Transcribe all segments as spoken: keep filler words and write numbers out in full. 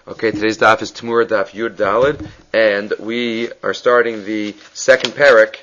Okay, today's daf is Tamura Daf Yud Dalid, and we are starting the second parak.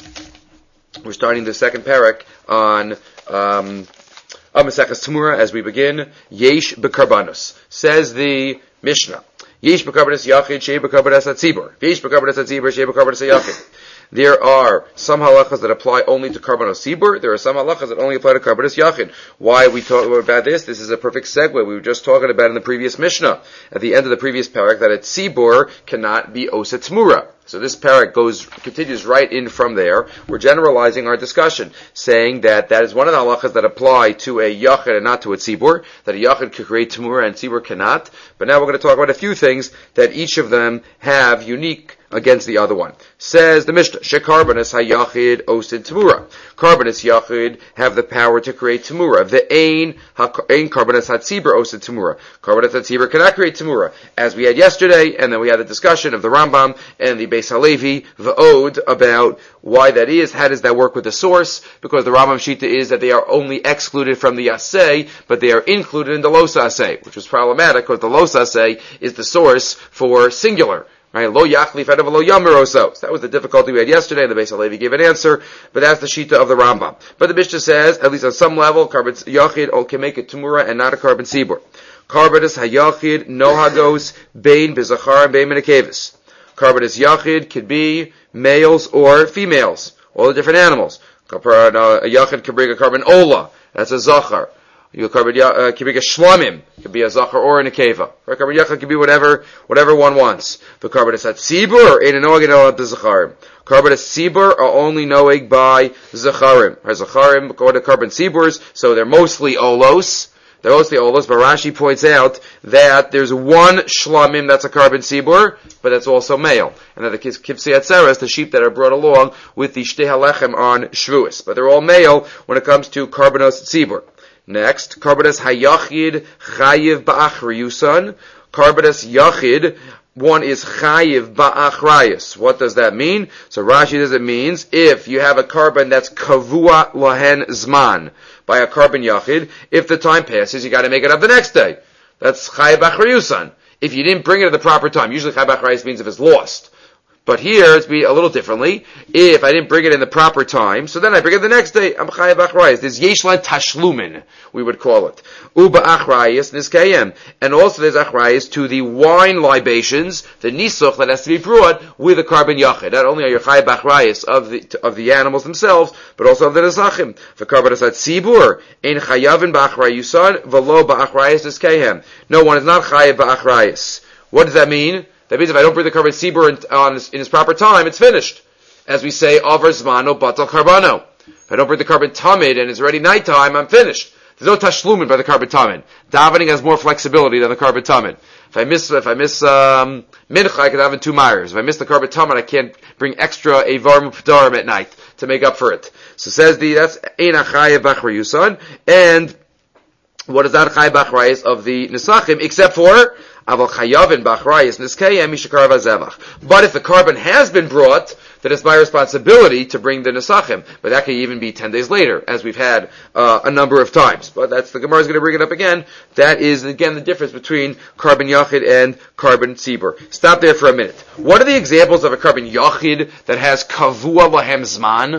We're starting the second parak on um, Amasekas Tamura as we begin. Yesh bekarbanos, says the Mishnah. Yesh bekarbanos yachid, shei bekarbanos atzibur. Yesh bekarbanos atzibur, shei bekarbanos yachid. There are some halachas that apply only to karbanos sibur. There are some halachas that only apply to karbanos yachid. Why are we talking about this? This is a perfect segue. We were just talking about in the previous Mishnah, at the end of the previous parak, that a sibur cannot be osa tmura. So this parak goes, continues right in from there. We're generalizing our discussion, saying that that is one of the halachas that apply to a yachid and not to a tzibur, that a yachid could create tmura and tzibur cannot. But now we're going to talk about a few things that each of them have unique against the other one. Says the Mishnah, shekarbanos hayachid osid tmura. Karbanos yachid have the power to create tmura. The ain ain karbanos hatzibur osid tmura. Karbanos hatzibur cannot create tmura, as we had yesterday, and then we had the discussion of the Rambam and the Beis Halevi V'od about why that is. How does that work with the source? Because the Rambam Shita is that they are only excluded from the asay, but they are included in the los asay, which was problematic because the los asay is the source for singular. Right? Lo yachlif edav lo yamiroso. So that was the difficulty we had yesterday, and the Beis Halevi gave an answer, but that's the shita of the Rambam. But the Mishnah says, at least on some level, carbon yachid can make it tumura and not a carbon sibur. Karbanos hayachid nohagos bein bezachar and bein menakevis. Karbanos yachid could be males or females, all the different animals. A yachid can bring a carbon ola, that's a zachar. You carbon uh, can bring a shlamim, could be a zachar or a nekeva. Right? Carbon yachid can be whatever, whatever one wants. The karbanos hatzibur ain't noeg el the zacharim. Karbanos sibur are only noeg by zacharim. Zacharim go to carbon siburs, so they're mostly olos. They're mostly olos, but Rashi points out that there's one shlamim that's a carbon sibur, but that's also male. And that the kipsi atzeres, the sheep that are brought along with the shtei halechem on shvuas. But they're all male when it comes to karbanos sibur. Next, karbanos hayachid chayiv ba'achriyusan. Karbanos yachid, one is chayiv ba'achrayus. What does that mean? So Rashi says it means if you have a carbon that's kavua lahen zman, by a carbon yachid, if the time passes, you got to make it up the next day. That's chayiv ba'achriyusan. If you didn't bring it at the proper time, usually chayiv ba'achrayus means if it's lost. But here, it's be a little differently. If I didn't bring it in the proper time, so then I bring it the next day. I'm chayav achrayis. There's yeshlan tashlumin, we would call it. Uba achrayis niskayem. And also there's achrayis to the wine libations, the nisuch that has to be brought with a carbon yachid. Not only are you chayav achrayis of the, of the animals themselves, but also of the nesachim. The karbanos hatzibur, ein chayavin ba'achrayusan, v'lo ba'achrayis niskayem. No one is not chayav ba'achrayis. What does that mean? That means if I don't bring the carbon sibur in, on his, in his proper time, it's finished. As we say, avar zmano batal karbano. If I don't bring the carbon tamid and it's already nighttime, I'm finished. There's no tashlumin by the carbon tamid. Davening has more flexibility than the carbon tamid. If I miss, if I miss um, mincha, I can have in two myers. If I miss the carbon tamid, I can't bring extra avar p'darim at night to make up for it. So says the that's ein achayev b'achrayusan, and what is that chayev b'achrayus of the nesachim except for Aval chayavin b'achrayis niskayem mishakar v'zevach. But if the carbon has been brought, then it's my responsibility to bring the nesachim. But that could even be ten days later, as we've had uh, a number of times. But that's the Gemara is going to bring it up again. That is again the difference between carbon yachid and carbon tzibur. Stop there for a minute. What are the examples of a carbon yachid that has kavua lahem zman?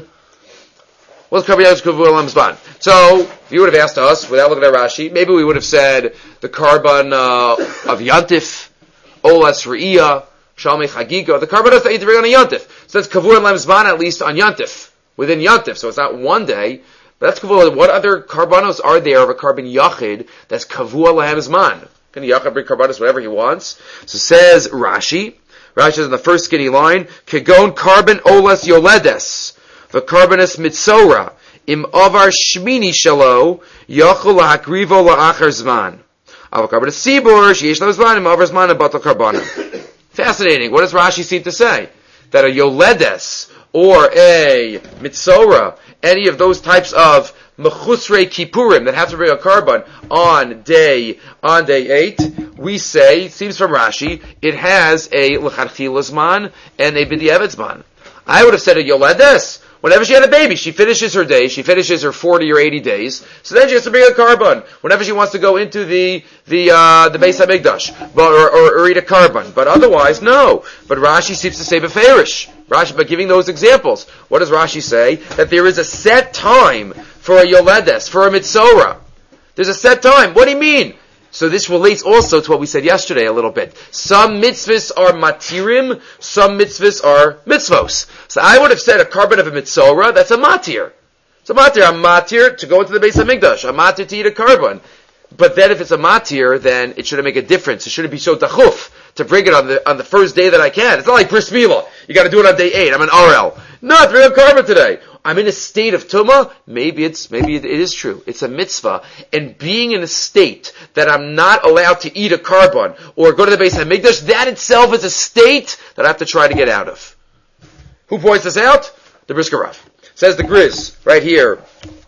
What's carbon yachid kavua lahem zman? So if you would have asked us without looking at Rashi, maybe we would have said the carbon uh, of Yantif, Olas Re'iyah, Shalmei Chagiga, the carbon that you bring on a Yantif. So that's Kavur and Lem Zman at least on Yantif, within Yantif. So it's not one day, but that's Kavur. What other carbonos are there of a carbon Yachid that's Kavur Lem Zman? Can a Yachid bring carbonos whatever he wants? So says Rashi, Rashi says in the first skinny line, Kegon carbon Olas Yoledes, the carbonus Mitzora, Im avar shmini shalo yachol lahakrivo la'achar zman. Aval karbanos sibur sheyesh lo zman im avar zman abatal karbana. Fascinating. What does Rashi seem to say? That a yoledes or a mitzora, any of those types of mechusrei kippurim that have to bring a carbon on day on day eight, we say, it seems from Rashi, it has a lechatchila zman and a b'diavad zman. I would have said a yoledes. Whenever she had a baby, she finishes her day, she finishes her forty or eighty days, so then she has to bring a carbon. Whenever she wants to go into the, the, uh, the Beis HaMikdash, but, or, or, or eat a carbon. But otherwise, no. But Rashi seems to say beferish. Rashi, by giving those examples, what does Rashi say? That there is a set time for a yoledes, for a mitzorah. There's a set time. What do you mean? So this relates also to what we said yesterday a little bit. Some mitzvahs are matirim, some mitzvahs are mitzvos. So I would have said a carbon of a mitzorah, that's a matir. It's a matir. I'm matir to go into the Beis HaMikdash. I'm matir to eat a carbon. But then if it's a matir, then it shouldn't make a difference. It shouldn't be so tachuf to bring it on the on the first day that I can. It's not like bris milah. You gotta do it on day eight. I'm an R L. No, bring a carbon today. I'm in a state of tumah. Maybe it's, maybe it is true. It's a mitzvah. And being in a state that I'm not allowed to eat a carbon or go to the Beis HaMikdash, that itself is a state that I have to try to get out of. Who points this out? The Brisker Rav. Says the Grizz, right here.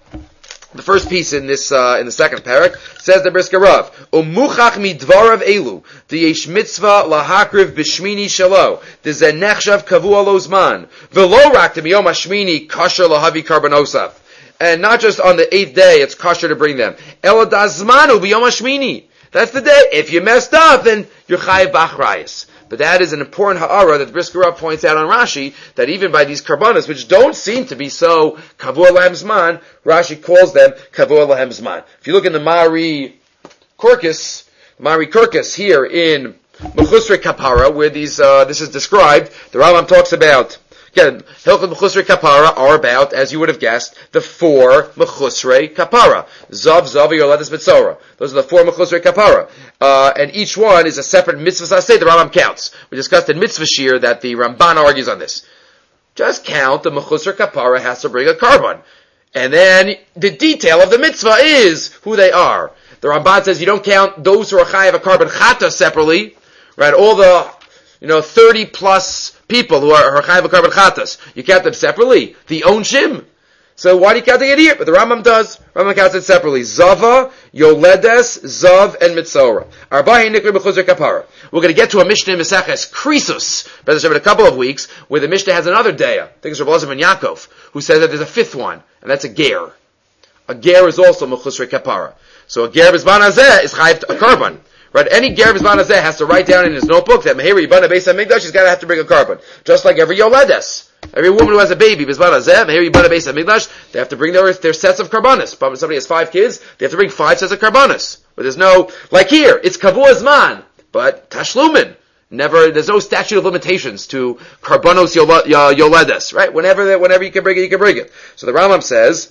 The first piece in this, uh, in the second parak, says the Brisker Rav, Umuchach midvarav elu, the yesh mitzvah lahakriv b'shmini shalo, the zenechshav kavua lo zman, v'lo rak t'miyom hashmini kasher lahavi karbonosav. And not just on the eighth day, it's kosher to bring them. Elo dazmanu b'yom hashmini. That's the day. If you messed up, then you're chayiv b'achrayis. But that is an important ha'ara that the Brisker Rav points out on Rashi, that even by these karbanos, which don't seem to be so kavua lahem zman, Rashi calls them kavua lahem zman. If you look in the Mari Korkus, Mari Korkus here in Mechusrei Kapara, where these uh, this is described, the Rambam talks about, again, Hilchot Mechusrei Kapara are about, as you would have guessed, the four Mechusrei Kapara. Zav, Zav, Yoledes, Mitzorah. Those are the four Mechusrei Kapara. Uh, and each one is a separate mitzvah saseh. The Rambam counts. We discussed in Mitzvah Shir that the Ramban argues on this. Just count the Mechusrei Kapara has to bring a carbon. And then the detail of the mitzvah is who they are. The Ramban says you don't count those who are chayav a carbon chata separately, right? All the, you know, thirty plus people who are, are chayav a carbon chatas. You count them separately. The onshim. So why do you count it here? But the Rambam does. Rambam counts it separately. Zava, Yoledes, Zav, and Mitzorah. Arba'in nikri b'chuzar kapara. We're going to get to a Mishnah in Meseches Krisus, in a couple of weeks, where the Mishnah has another day. I think it's Rabbi Elazar ben Yaakov, who says that there's a fifth one, and that's a ger. A ger is also mechusar kapara. So a ger b'zman hazeh is chayiv a carbon. Right? Any ger b'zman hazeh has to write down in his notebook that meheri yibana beis hamikdash, he's got to have to bring a carbon. Just like every Yoledes. Every woman who has a baby, b'zman hazeh, meheri yibana beis hamikdash, they have to bring their, their sets of karbanis. But when somebody has five kids, they have to bring five sets of karbanis. But there's no, like here, it's kavua zman, but tashlumin. Never, there's no statute of limitations to karbanos yoledes, right? Whenever, whenever you can bring it, you can bring it. So the Rambam says,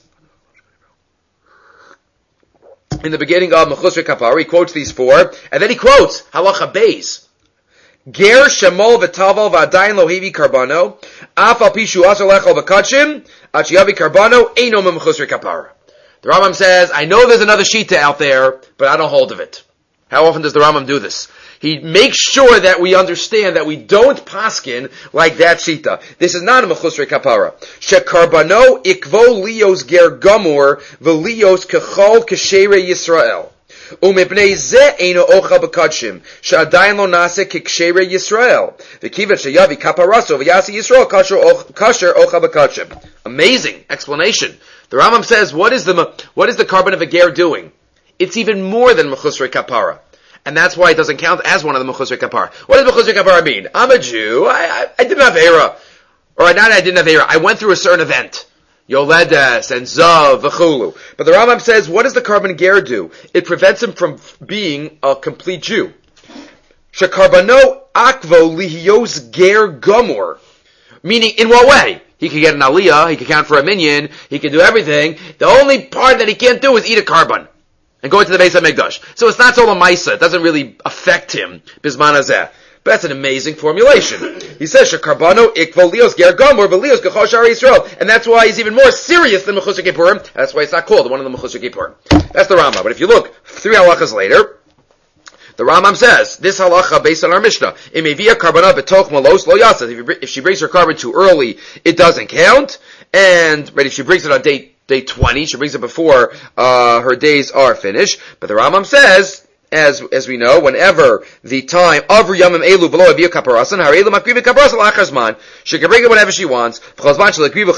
in the beginning of Mechusrei Kapara, he quotes these four, and then he quotes Halacha Beis. Ger shemol v'taval v'adayin lo hevi karbano, af al pishu asar lechol v'kachim, ach yavi karbano, eino Mechusrei Kapara. The Rambam says, I know there's another shita out there, but I don't hold of it. How often does the Rambam do this? He makes sure that we understand that we don't paskin like that shita. This is not a mechusrei kapara. Shekarbano ikvo lios ger gamur v'lios kechol keshere Yisrael. Umipnei ze eino ocha b'kadshim she'adayin lo nase kekeshere Yisrael. V'kivat sheyavi kaparaso v'yasi Yisrael kasher ocha b'kadshim. Amazing explanation. The Rambam says, what is the what is the carbon of a ger doing? It's even more than mechusrei kapara. And that's why it doesn't count as one of the mechusrei kapara. What does mechusrei kapara mean? I'm a Jew. I, I, I didn't have era. Or not I didn't have era. I went through a certain event. Yoledes and Zav v'chulu. But the Rambam says, what does the carbon ger do? It prevents him from being a complete Jew. Shekarbano akvo lihios ger gomor. Meaning, in what way? He could get an aliyah, he could count for a minyan, he could do everything. The only part that he can't do is eat a carbon. And go into the Beis HaMikdash. So it's not so l'maisa. It doesn't really affect him. Bisman hazeh. But that's an amazing formulation. He says, Shekarbano ikvo lios ger gomor v'lios kechol shar Yisrael. And that's why he's even more serious than Mechusrei Kippurim. That's why it's not called one of the Mechusrei Kippurim. That's the Rambam. But if you look three halachas later, the Rambam says, this halacha based on our Mishnah, Imevia karbana betoch malos lo yasas. If she brings her carbon too early, it doesn't count. And, right, if she brings it on date Day twenty, she brings it before uh, her days are finished. But the Rambam says, as as we know, whenever the time of Yamim Elu below Aviyah Kaparasan, Har Elu Makriva Kaparasan Lachar Zman, she can bring it whenever she wants. Until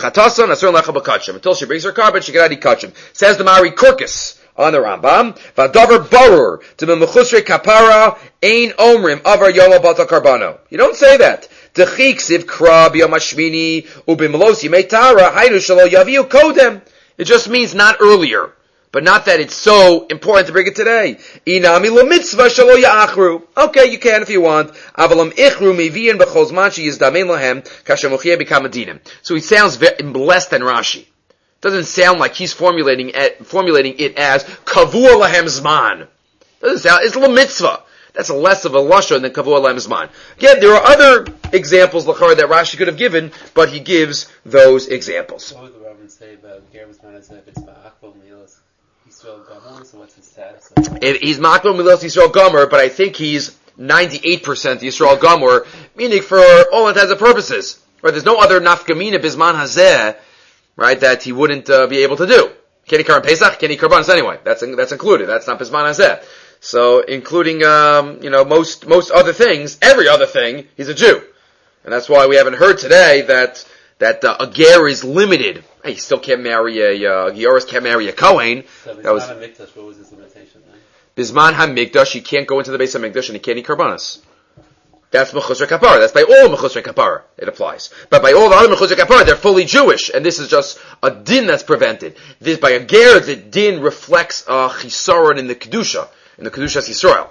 she brings her carbon, she can already kachim. Says the Mari Kurkus on the Rambam, Vadavar Barur to be Mechusre Kapara Ein Omrim Avar Yom Bata Karbano. You don't say that. Techik Siv Krab Yom Hashmini Ubimlosi Meitara Haidu Shalo Yaviu Kodem. It just means not earlier. But not that it's so important to bring it today. Inami lo mitzvah shalo ya'achru. Okay, you can if you want. Avalam ichru mevi'en b'chol zman sheyizdamein lahem kasher mochiyeh b'kamadinim. So he sounds very, less than Rashi. Doesn't sound like he's formulating it, formulating it as kavua lahem zman. Doesn't sound, it's lo mitzvah. That's less of a lashon than kavua lahem zman. Again, there are other examples l'chara that Rashi could have given, but he gives those examples. What would the Rabban say about ger zman as if it's ma'akbal milos? So what's his status? It, he's Makbel Milos Yisrael Gomer, but I think he's ninety-eight percent Yisrael Gomer, meaning for all intents and purposes. Right? There's no other nafkamina bisman hazeh, right, that he wouldn't uh, be able to do. Can he karban Pesach? Can he karbanis anyway? That's that's included. That's not bisman hazeh. So, including um, you know most most other things, every other thing, he's a Jew, and that's why we haven't heard today that that uh, a ger is limited. Hey, you still can't marry a, uh, Gioris can't marry a Kohen. So that was, HaMikdash, what was his limitation then? Bisman HaMikdash, he can't go into the base of Mikdash and he can't eat Karbanas. That's Mechusre Kapara. That's by all Mechusre Kapara it applies. But by all the other Mechusre Kapara, they're fully Jewish, and this is just a din that's prevented. This, by a ger, the din reflects a chisaron in the Kedusha, in the Kedushas Yisrael.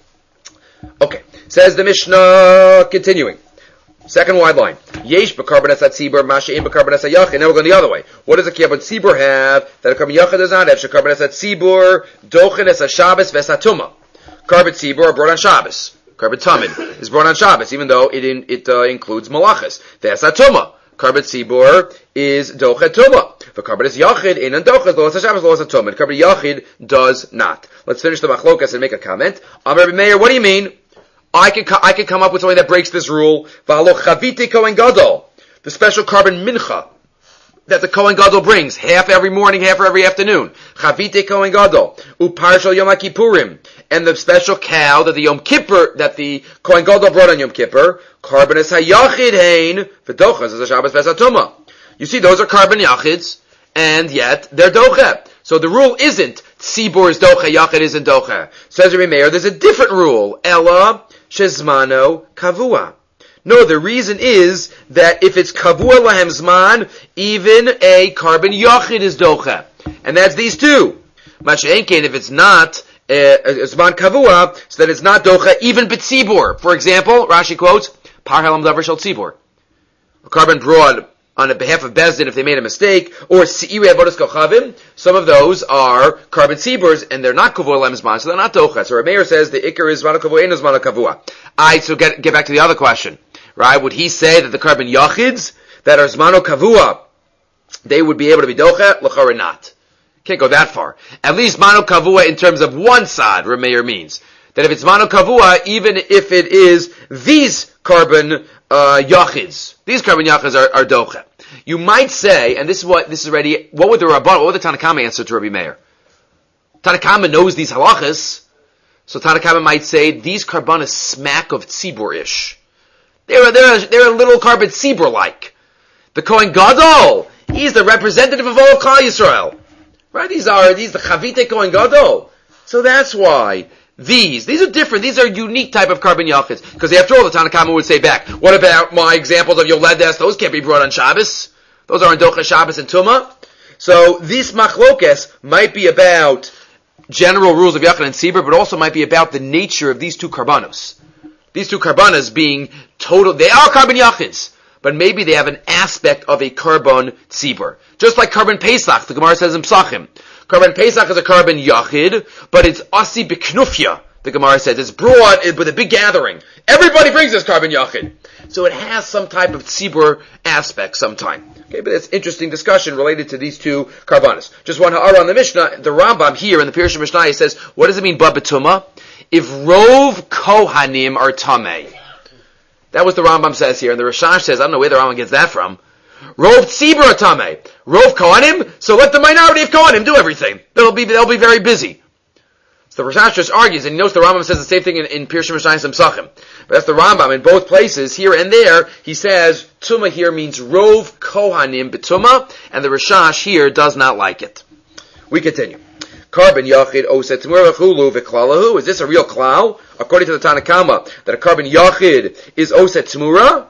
Okay, says the Mishnah, continuing. Second wide line. Yesh b'karbanas atzibur, masha'im b'karbanas ayachid. Now we're going the other way. What does a kiyabon tzibur have that a karban yachid does not have? Shekarbanas atzibur, dochen es ha-Shabbos v'es-hatuma. Karban tzibur are brought on Shabbos. Karban tamid is brought on Shabbos, even though it in, it uh, includes malachas. V'es-hatuma. Karban tzibur is dochet tuma. For karbanas yachid, in and dochet, lo es-ha-Shabbos, lo es-hatuma. Karban yachid does not. Let's finish the machlokas and make a comment. Amar Rabbi Meir, what do you mean? I could I could come up with something that breaks this rule. V'alo chavite kohen gadol, the special carbon mincha that the kohen gadol brings, half every morning, half every afternoon. Chavite kohen gadol uparshal yom kippurim, and the special cow that the Yom Kippur that the kohen gadol brought on Yom Kippur. Carbon es hayachid hein v'dochas as a Shabbos v'esatuma. You see, those are carbon yachids, and yet they're doche. So the rule isn't tzibur is doche, yachid isn't doche. Says Rabbi Meir, there's a different rule. Ella shezmano kavua. No, the reason is that if it's kavua lahem zman, even a carbon yachid is doche. And that's these two. Masha'enkein, if it's not uh, zman kavua, so that it's not doche, even b'tzibur. For example, Rashi quotes, par halam davar shel tzibur. A carbon brought on behalf of Bezdin if they made a mistake, or Se'irei Avodas Kochavim, some of those are carbon tziburs, and they're not kavua lahem zman, so they're not doche. So Rameir says the ikar is zman kavua, ain't zman kavua. Alright, so get, get back to the other question. Right? Would he say that the carbon yachids that are zmano kavua, they would be able to be doche? L'chara not. Can't go that far. At least mano kavua in terms of one side, Rameir means. That if it's mano kavua, even if it is these carbon uh, yachids, these carbon yachids are, are doche. You might say, and this is what, this is already, what would the Rabban, what would the Tanakama answer to Rabbi Meir? Tanakama knows these halachas, so Tanakama might say, these carbonas smack of tzibur-ish. They're, they're, they're a little carbon tzibur-like. The Kohen Gadol, he's the representative of all Klal Yisrael. Right? These are, these the Chavite Kohen Gadol. So that's why these, these are different, these are unique type of carbon yachids. Because after all, the Tanakama would say back, what about my examples of Yoledes? Those can't be brought on Shabbos. Those are on Docha Shabbos and Tumah. So this machlokes might be about general rules of Yachid and Tzibur, but also might be about the nature of these two karbanos. These two karbanas being total, they are carbon yachids, but maybe they have an aspect of a carbon tzibur. Just like carbon Pesach, the Gemara says in Psachim. Carbon Pesach is a carbon yachid, but it's asi b'knufya, the Gemara says. It's brought with a big gathering. Everybody brings this carbon yachid. So it has some type of tzibur aspect sometime. Okay, but it's interesting discussion related to these two karbanas. Just one ha'ara on the Mishnah, the Rambam here in the Pirush Mishnah, he says, what does it mean, babatuma? If rov kohanim are tameh. That was the Rambam says here, and the Rashash says, I don't know where the Rambam gets that from. Rov tzibur are tameh. Rov kohanim, so let the minority of kohanim do everything. They'll be, they'll be very busy. So the Rashash just argues, and he knows the Rambam says the same thing in, in Pirushim Rishayim Samsachim. But that's the Rambam in both places, here and there. He says Tumah here means Rov Kohanim B'Tumah, and the Rashash here does not like it. We continue. Carbon Yachid Oset Tumura Chulu V'Klalahu. Is this a real klal? According to the Tanakama, that a carbon Yachid is Oset Tumura.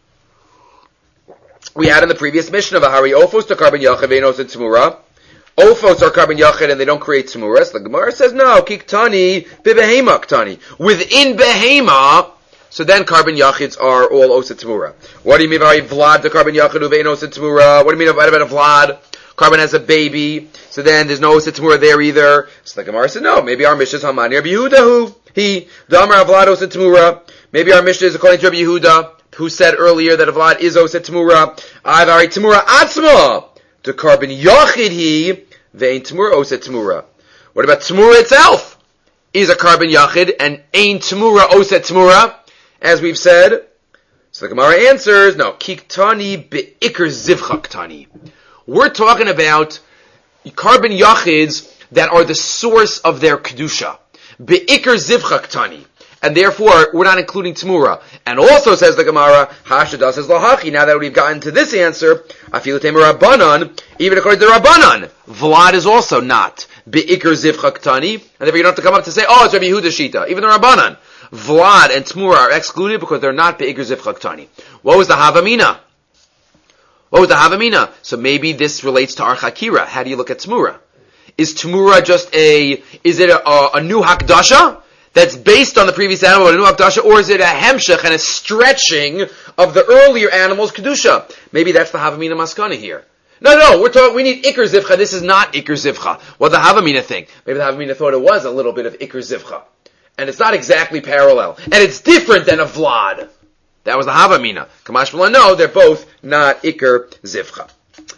We had in the previous Mishnah of Ahari Ophos to carbon Yachid Vein Oset Tumura. Ophos are carbon yachid and they don't create tmuras. The Gemara says no. Kiktani bibehema ktani. Within behema, so then carbon yachids are all oset tmura. What do you mean by vlad the carbon yachid uvein oset tmura? What do you mean about a vlad? Carbon has a baby, so then there's no oset tmura there either. So the Gemara said no. Maybe our Mishnah is Hamani Rabbi Yehuda who he damar vlad oset tmura. Maybe our Mishnah is according to Rabbi Yehuda who said earlier that a vlad is oset tmura. Avari tmura atzma. The carbon yachid he vein tmura oset tmura. What about tmura itself? Is a carbon yachid and ein tmura oset tmura, as we've said. So the Gemara answers no. Kiktani beikr zivcha ktani. We're talking about carbon yachids that are the source of their kedusha. Beikr zivcha ktani. And therefore, we're not including Tmura. And also, says the Gemara, Hashada says Lahachi, now that we've gotten to this answer, Afilu Temer Rabbanan, even according to the Rabbanan, Vlad is also not Be'ikr Zivcha Ktani, and therefore you don't have to come up to say, oh, it's Rabbi Yehuda Shita. Even the Rabbanan, Vlad and Tmura are excluded because they're not Be'ikr Zivcha Ktani. What was the Havamina? What was the Havamina? So maybe this relates to our Chakira. How do you look at Tmura? Is Tmura just a, is it a, a, a new Hakdasha? That's based on the previous animal, a new Akdasha, or is it a hemshech and a stretching of the earlier animal's kedusha? Maybe that's the Havamina Maskana here. No, no, we're talking, we need Iker Zivcha. This is not Iker Zivcha. What the Havamina think? Maybe the Havamina thought it was a little bit of Iker Zivcha. And it's not exactly parallel. And it's different than a Vlad. That was the Havamina. Kamash V'la, no, they're both not Iker Zivcha.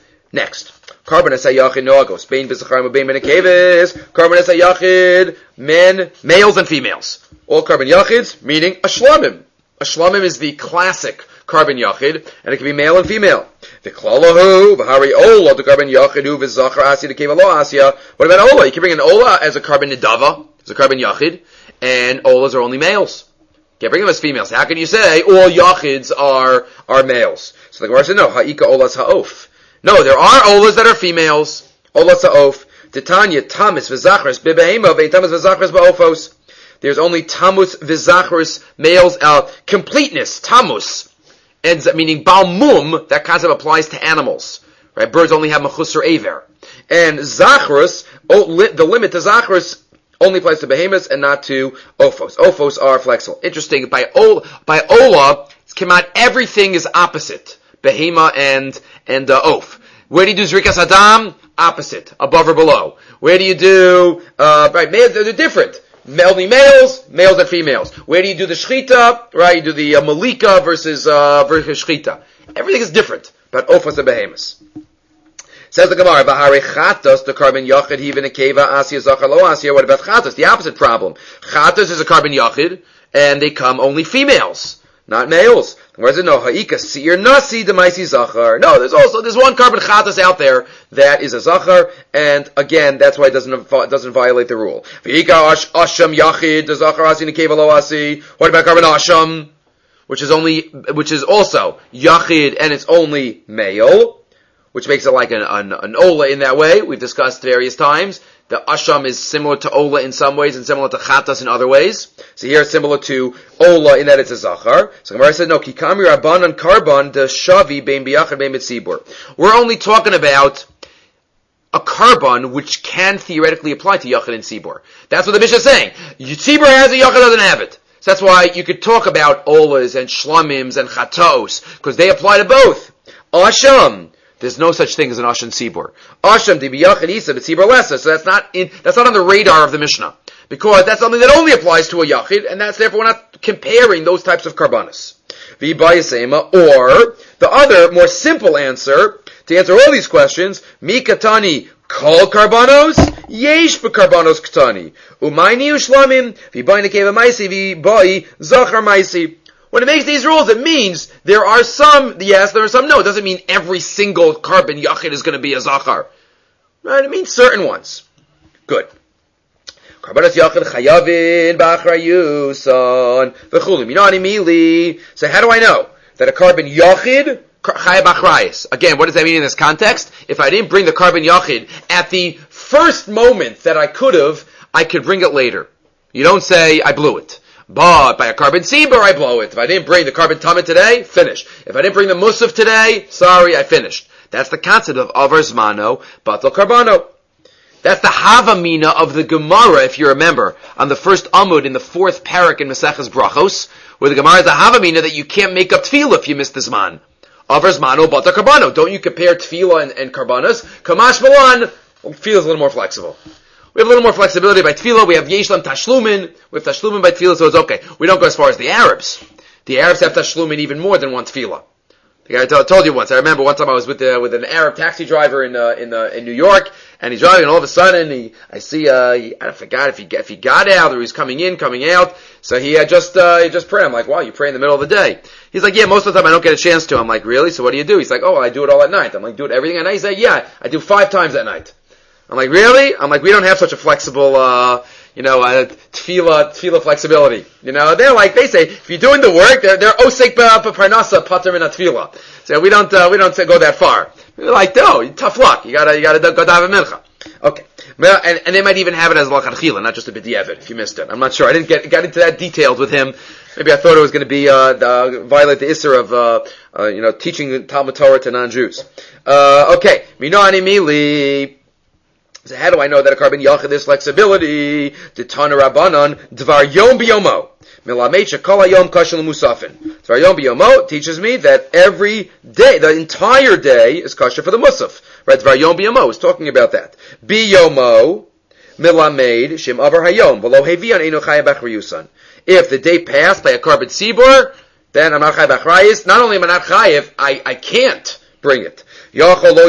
Next. Carbon es hayachid noagos. Bein v'zacharim u'bein menekeves. Carbon es hayachid, men, males and females. All carbon yachids, meaning a shlamim. A shlamim is the classic carbon yachid, and it can be male and female. V'klalahu, v'hari ola, the carbon yachidu, v'zachar asya, the keva lo asya. What about ola? You can bring an ola as a carbon nidava, as a carbon yachid, and olas are only males. You can't bring them as females. How can you say all yachids are, are males? So the Gemara said, no, ha'ika olas ha'of. No, there are olas that are females. Olas ha'of. Titanya, tamis, v'zachris, b'behema, ve'in tamis, v'zachris, ba'ofos. There's only tamus, v'zachris, males, uh, completeness, tamus. And meaning balmum, that concept applies to animals. Right? Birds only have machus or aver. And zachrus, the limit to zachrus only applies to behemoths and not to ophos. Ophos are flexible. Interesting, by ola, by ola, it's come out everything is opposite. Behema and, and, uh, oaf. Where do you do Zrikas Adam? Opposite. Above or below. Where do you do, uh, right, males, they're different. Only males, males and females. Where do you do the Shchita? Right, you do the uh, Malika versus, uh, versus Shchita. Everything is different. But Ophos and Behemoths. Says the Gemara, V'harei Chatas, the carbon Yachid, even a Keva, Asya, Zachar, Lo Asya. What about Chatas? The opposite problem. Chatas is a carbon Yachid, and they come only females. Not males. Where is it? No, ha'ika seir nasi demaisi zachar. No, there's also, there's one carbon chatas out there that is a zachar, and again, that's why it doesn't, it doesn't violate the rule. V'ika asham yachid, the zachar asi nekeva lo asi. What about carbon asham? Which is only, which is also yachid, and it's only male, which makes it like an, an, an ola in that way. We've discussed various times. The asham is similar to ola in some ways and similar to chatas in other ways. So here it's similar to ola in that it's a zachar. So Gemara said, no, kikami rabbanan karban de shavi bein biyachad bein mitzibur. We're only talking about a carbon which can theoretically apply to yachad and tzibur. That's what the Mishnah is saying. Tzibur has it, yachad doesn't have it. So that's why you could talk about olas and shlamims and chatos, because they apply to both. Asham. There's no such thing as an Asham Tzibur. Asham di biyachid isa b'tzibur lesa. So that's not in, that's not on the radar of the Mishnah. Because that's something that only applies to a Yachid, and that's therefore we're not comparing those types of karbanos. V'bayasema, or the other, more simple answer, to answer all these questions, mi katani kol karbanos, yesh b'karbanos katani. Umayni ushlamim, v'bayna keva maisi, v'bayi zachar maisi. When it makes these rules, it means there are some yes, there are some no. It doesn't mean every single carbon yachid is going to be a zachar. Right? It means certain ones. Good. Karbanos yachid chayavin b'achrayuson v'chulu minani mili. So how do I know that a carbon yachid chayav b'achrayus? Again, what does that mean in this context? If I didn't bring the carbon yachid at the first moment that I could have, I could bring it later. You don't say I blew it. But by a carbon sibur, I blow it. If I didn't bring the carbon tamid today, finished. If I didn't bring the musaf today, sorry, I finished. That's the concept of avar zmano batal karbano. That's the havamina of the Gemara, if you remember, on the first amud in the fourth parak in Maseches Brachos, where the Gemara is a havamina that you can't make up tefillah if you miss the zman. Avar zmano batal karbano. Don't you compare tefillah and, and karbanos? Kamash malan, well, tefillah is a little more flexible. We have a little more flexibility by tefillah. We have yeshlam tashlumin. We have tashlumin by tefillah, so it's okay. We don't go as far as the Arabs. The Arabs have tashlumin even more than one tefillah. I told you once. I remember one time I was with the, with an Arab taxi driver in uh, in uh, in New York, and he's driving, and all of a sudden he, I see, uh, he, I forgot if he if he got out or he was coming in, coming out. So he had just uh, he just prayed. I'm like, wow, you pray in the middle of the day? He's like, yeah, most of the time I don't get a chance to. I'm like, really? So what do you do? He's like, oh, well, I do it all at night. I'm like, do it everything at night? He's like, yeah, I do five times at night. I'm like, really? I'm like, we don't have such a flexible, uh, you know, uh, tefillah, tefillah flexibility. You know, they're like, they say, if you're doing the work, they're, they're osek b'parnasa pater min tefillah. So we don't, uh, we don't say go that far. We're like, no, tough luck. You gotta, you gotta go daven mincha. Okay. And, and they might even have it as l'chadchila, not just a b'diavad, if you missed it. I'm not sure. I didn't get, got into that detailed with him. Maybe I thought it was going to be, uh, the, violate the isser of, uh, uh, you know, teaching Talmud Torah to non-Jews. Uh, okay. Minani mili. So how do I know that a carbon yachid is flexibility? The Tana Rabbanan Dvar Yom Biyomo Milamed Shekol Hayom Kashel Musafin. Dvar Yom Biyomo teaches me that every day, the entire day, is kosher for the musaf. Right? Dvar Yom Biyomo is talking about that. Biyomo Milamed Shem Avar Hayom V'lo Hevian Eino Chayav B'Achrayusan. If the day passed by a carbon sibur, then I'm not chayav b'achrayus. Not only am I not chayav, I I can't bring it. You might think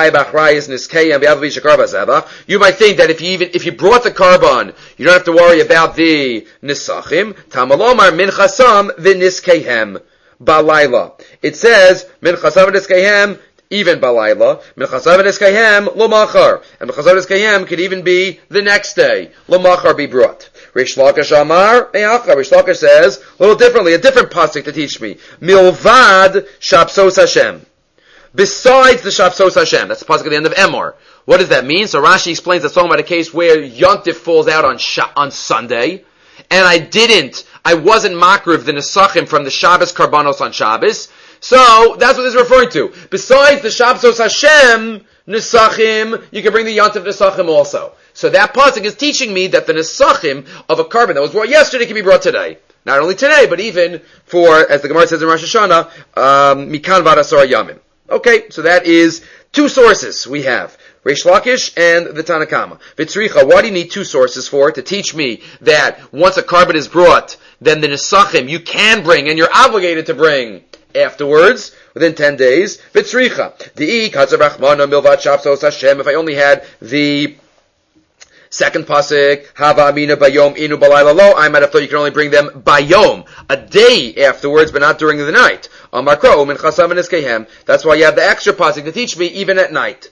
that if you even if you brought the carbon, you don't have to worry about the nisachim. Tamalomar min chasam v'niskehem balayla. It says min chasam v'niskehem even balayla. Min chasam v'niskehem lo machar, and min chasam v'niskehem could even be the next day. Lo machar be brought. Rish Lakish Amar Eacha. Rish Lakish says a little differently, a different pasuk to teach me. Milvad shapsos Hashem. Besides the Shapsos Hashem. That's the pasuk at the end of Emor. What does that mean? So Rashi explains that's talking about a case where Yontif falls out on Sh- on Sunday, and I didn't, I wasn't makriv the Nesachim from the Shabbos Karbanos on Shabbos. So that's what this is referring to. Besides the Shapsos Hashem Nesachim, you can bring the Yontif Nesachim also. So that pasuk is teaching me that the Nesachim of a carbon that was brought yesterday can be brought today. Not only today, but even for, as the Gemara says in Rosh Hashanah, um, Mikan Vadasor Yamim. Okay, so that is two sources we have. Reish Lakish and the Tanna Kama. Vitzricha, what do you need two sources for? To teach me that once a carbon is brought, then the Nesachim you can bring and you're obligated to bring afterwards, within ten days. Vitzricha, Di'i Katzer Rachmana Milvat Shapsos Hashem, if I only had the second pasuk, Hava Amina Bayom Inu Balayla Lo, I might have thought you can only bring them Bayom, a day afterwards, but not during the night. Amakro Min Chasam Niskehem. That's why you have the extra pasuk to teach me even at night.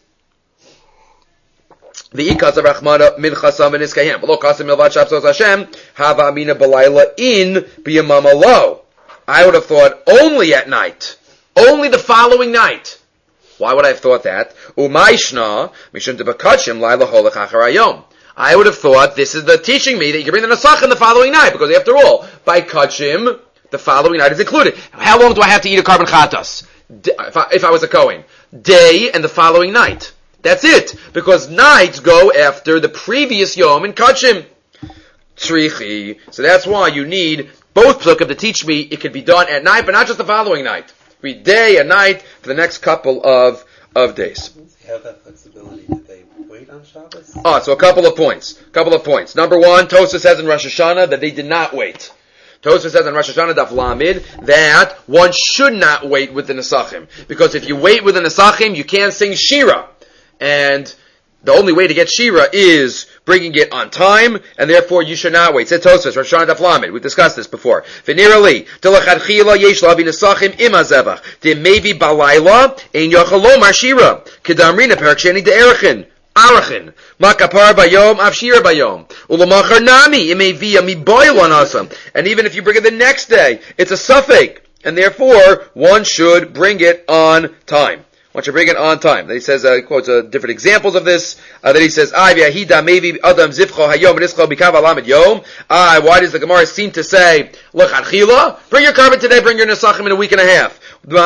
The Ikaz of Rachmana Min Chasam Niskehem. Lo Kasam Milvat Shapsos Hashem, Hava Amina Balayla In Biyamama Lo. I would have thought only at night. Only the following night. Why would I have thought that? Umayshna Mishum Tebakachim Laila Holach Acharayom. I would have thought this is the teaching me that you can bring the Nesachim the following night, because after all, by Kachim, the following night is included. How long do I have to eat a carbon chatas? If I, if I was a Kohen. Day and the following night. That's it. Because nights go after the previous Yom in Kachim. Tzrichi. So that's why you need both psukim to teach me it could be done at night, but not just the following night. Be day and night for the next couple of, of days. They have that flexibility. Did they wait on Shabbos? Ah, so a couple of points. A couple of points. Number one, Tosfos says in Rosh Hashanah that they did not wait. Tosfos says in Rosh Hashanah Daf Lamed that one should not wait with the Nesachim. Because if you wait with the Nesachim, you can't sing Shira. And the only way to get Shira is bringing it on time, and therefore you should not wait. Said Tosfos, Rosh Hashanah Daf Lamed. We've discussed this before. V'nirali, delachadchila yesh labi nesachim ima zevach. There may be balayla, ein yachalom Shira. Kedamrina perak sheni de'erachin. Arachin, makapar bayom, avshir bayom. Ulamachar nami, it may be a miboil on asam. And even if you bring it the next day, it's a suffix. And therefore, one should bring it on time. One should bring it on time. Then he says, uh, he quotes uh, different examples of this. Uh, then he says, "Ay v'ahida maybe adam zivcho hayom nischo bikav alamed yom." Ay, why does the Gemara seem to say, "Look chila, bring your carbon today, bring your nesachim in a week and a half"? No,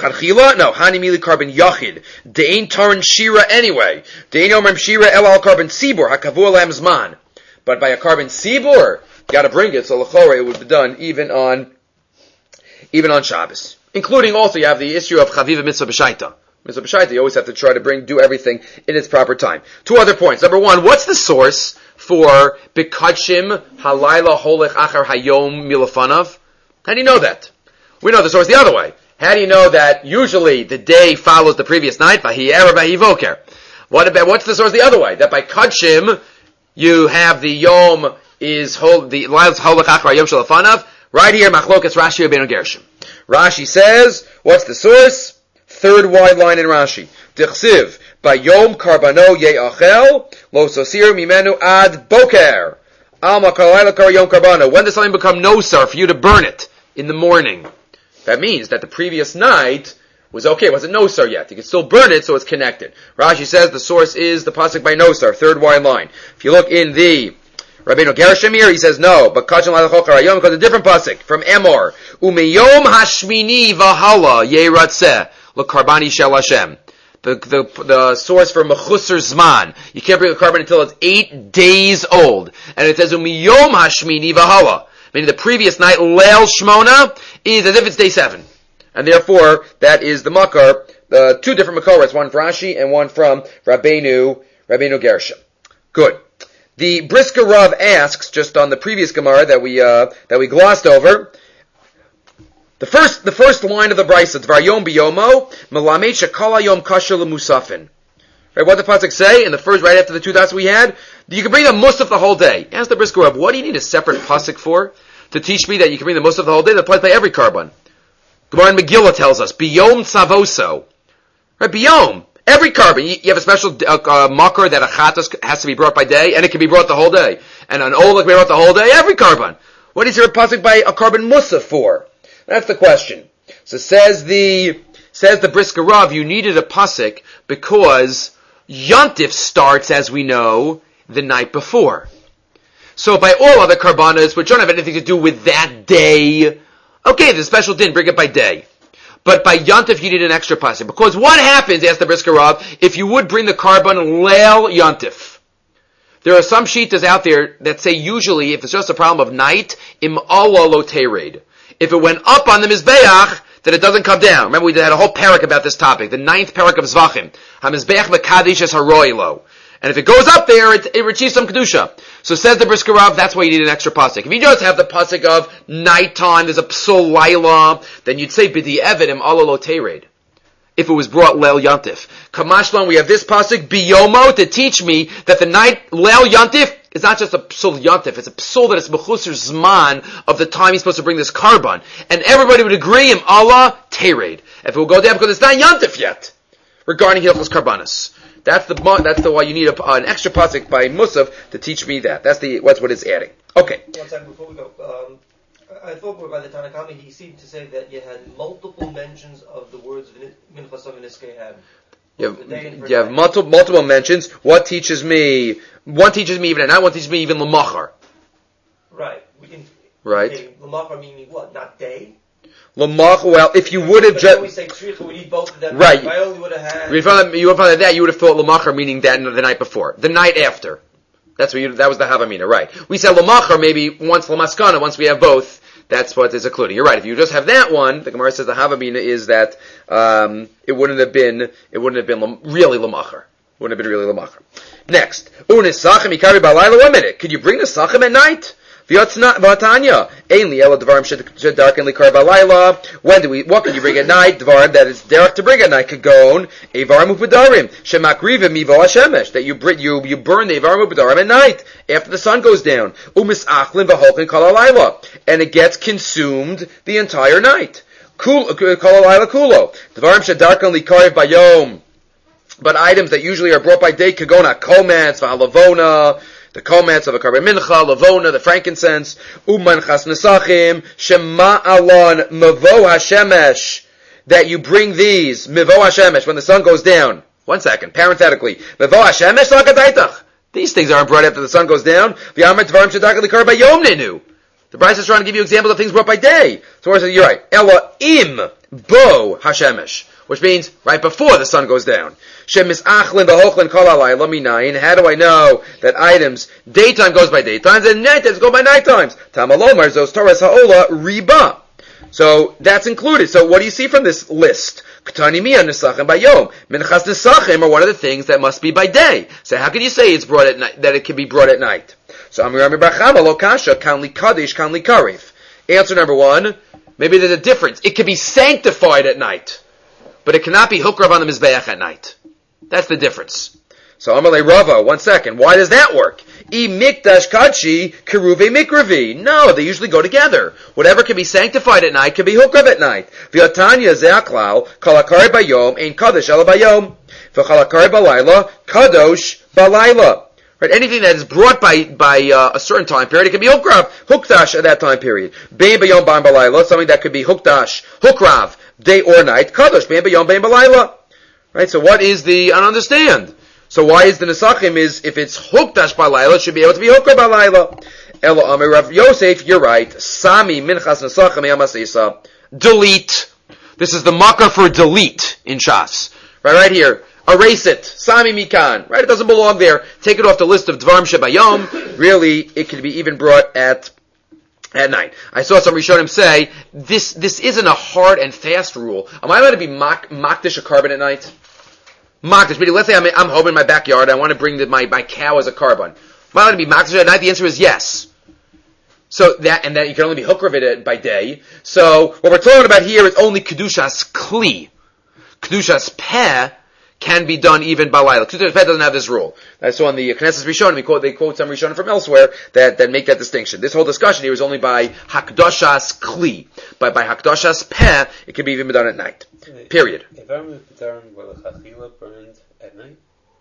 hani mili carbon yachid. De'ain taran shira anyway. De'ain omrim shira el al carbon sibur hakavu alam zman. But by a carbon sibur, you got to bring it. So l'chorei, it would be done even on even on Shabbos, including also you have the issue of chaviva mitzvah b'shaita. Mitzvah b'shaita, you always have to try to bring, do everything in its proper time. Two other points. Number one, what's the source for Bekadshim halayla holech achar hayom milafanav? How do you know that? We know the source the other way. How do you know that usually the day follows the previous night? Vahi'er or vahivoker. What about, what's the source the other way? That by Kadshim, you have the yom is hol, the holech achar hayom shalafanav. Right here, machlokas Rashi Rabbeinu Gershom. Rashi says, what's the source? Third wide line in Rashi. Dichsiv, bayom karbano ye'achel, lo sosir mimenu ad boker. Alma kalayla kar yom karbano. When does something become nosar for you to burn it? In the morning. That means that the previous night was okay, it wasn't nosar yet. You can still burn it, so it's connected. Rashi says the source is the pasuk by nosar, third wide line. If you look in the Rabbeinu Gershom here, he says no, but kachim l'chol karayom, because a different pasuk from Emor. Umeyom hashmini v'hala yeratzeh l'karbani shel Hashem. The, the, the source for mechusar zman. You can't bring a carbon until it's eight days old. And it says umeyom hashmini v'hala. Meaning the previous night, leil shmona, is as if it's day seven. And therefore, that is the makar, the two different makoras, one from Rashi and one from Rabbeinu, Rabbeinu Gershom. Good. The Brisker Rav asks, just on the previous Gemara that we uh, that we glossed over, the first the first line of the Brisa, Dvar Yom Biyomo, Melamed Shekal Hayom Kasher L'Musafin. Right, what did the pasuk say in the first, right after the two dots we had? You can bring the musaf the whole day. Ask the Brisker Rav, what do you need a separate pasuk for? To teach me that you can bring the musaf the whole day? That applies by every carbon. Gemara in Megillah tells us, Biyom Tzavoso. Right, Biyom. Every carbon, you have a special uh, uh, makar that a chatas has to be brought by day, and it can be brought the whole day. And an olah can be brought the whole day, every carbon. What is there a pasuk by a carbon musaf for? That's the question. So says the, says the Brisker Rav, you needed a pasuk because Yontif starts, as we know, the night before. So by all other karbanas, which don't have anything to do with that day, okay, the special din, bring it by day. But by Yontif, you need an extra pasuk. Because what happens, asked the Brisker Rav, if you would bring the carbon leil Yontif? There are some shitas out there that say usually, if it's just a problem of night, im Allah lo tered. If it went up on the Mizbeach, then it doesn't come down. Remember, we had a whole parak about this topic, the ninth parak of Zvachim. Ha-Mizbeach v'kadish es haroilo. And if it goes up there, it, it achieves some kedusha. So says the Brisker Rav, that's why you need an extra pasuk. If you just have the pasuk of nighttime, there's a psul laila, then you'd say b'di evidim ala lo tered. If it was brought leil yantif. Kamashlan, we have this pasuk biyomo to teach me that the night leil yantif is not just a psul yantif, it's a psul that is mechusar zman of the time he's supposed to bring this carbon. And everybody would agree im Allah tered. If it will go down because it's not yantif yet. Regarding hilchos karbanas. That's the that's the why you need a, an extra pasuk by Musaf to teach me that. That's the that's what it's adding. Okay. One second before we go. Um, I thought by the Tanna Kamma he seemed to say that you had multiple mentions of the words Minchas of Niskei. You have, you have multiple multiple mentions. What teaches me? One teaches me even at night. One teaches me even lamachar. Right. We can. Right. Okay, lamachar meaning what? Not day. Lamach, well, if you would have just... we say tzricha, we need both of them. Right. If I only would have had... You would have found that, you would have thought Lamachar meaning that the night before. The night after. That's what you, that was the Havamina, right. We said Lamachar maybe once Lamaskana, once we have both, that's what is including. You're right. If you just have that one, the Gemara says the Havamina is that, um, it wouldn't have been, it wouldn't have been lam, really Lamachar. Wouldn't have been really Lamachar. Next. Unisachim ikari balayla, one minute. Could you bring the Sachim at night? V'atanya, ainli ela dvarim shedarken likar balayla. When do we? What can you bring at night? Dvarim that is derech to bring at night. Kagon evarim upedarim shemakriva mivo hashemesh. That you you you burn the evarim upedarim at night after the sun goes down. Umis achlin v'holkin kol halayla, and it gets consumed the entire night. Kol halayla kulo. Dvarim shedarken likar bayom. but items that usually are brought by day, kagona, komets, v'alavona, the komets of a karban mincha, lavona, the frankincense, umanchas nesachim, shema alon, mavo hashemesh, that you bring these, mivo hashemesh, when the sun goes down. One second, parenthetically, mivo hashemesh lakadaitach. These things aren't brought after the sun goes down. V'amar tvarim shedaka likar bayom nenu. The Bryce is trying to give you examples of things brought by day. So we're saying, you're right. Ela im bo hashemesh, which means right before the sun goes down. Shemis achlin v'hochlin kol halayla minayin. How do I know that items, daytime goes by daytimes and night times go by night times? Tamalomar zos Torah ha'ola riba. So that's included. So what do you see from this list? Ktani miya nesachim bayom. Minchas nesachim are one of the things that must be by day. So how can you say it's brought at night, that it can be brought at night? So Amir Amir Barchama lo kasha kan li kaddish kan li karif. Answer number one, maybe there's a difference. It can be sanctified at night, but it cannot be hukrav on the mizbeach at night. That's the difference. So Amalei Rava, one second. Why does that work? I mikdash kadshi keruve mikravi. No, they usually go together. Whatever can be sanctified at night can be hukrav at night. V'atanya ze'aklal kalakari bayom ein kaddish ala bayom. V'chalakari balayla kadosh balayla. Right? Anything that is brought by by uh, a certain time period, it can be hukrav, hukdash at that time period. Bein bayom bein balayla, something that could be hukdash, hukrav, day or night. Kadosh bein bayom bein balayla. Right? So what is the, I don't understand. So why is the Nesachim is, if it's hukdash balayla, it should be able to be hukrav balayla. Elo Amir Rav Yosef, you're right. Sami minchas Nesachim yamasisa. Delete. This is the makar for delete in Shas. Right, right here. Erase it. Sami mikan. Right? It doesn't belong there. Take it off the list of Dvarim Shebayom. Really, it could be even brought at at night. I saw some Rishonim say, this this isn't a hard and fast rule. Am I allowed to be mak, makdish a carbon at night? Makdish. Meaning, let's say I'm, I'm home in my backyard. I want to bring the, my, my cow as a carbon. Am I allowed to be makdish at night? The answer is yes. So that, and that you can only be hukrav by day. So what we're talking about here is only kedushas kli. Kedushas peh can be done even balayla. Kedushas peh doesn't have this rule. I saw in the Knesset Rishonim, we quote, they quote some Rishonim from elsewhere that, that make that distinction. This whole discussion here is only by hakdoshas kli. But by hakdoshas peh, it can be even done at night. Period. Evaramu pedarim were l'chachila burned at night?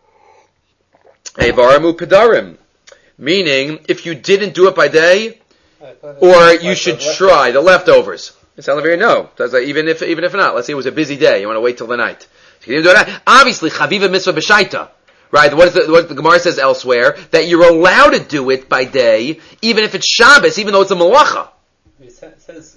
Evaramu pedarim. Meaning, if you didn't do it by day, or you should try the leftovers. It sounds like no. That's like, even if even if not, let's say it was a busy day, you want to wait till the night. So you can do that. Obviously, chaviva mitzvah b'shaita, right? What is the what the Gemara says elsewhere that you're allowed to do it by day, even if it's Shabbos, even though it's a malacha. It says,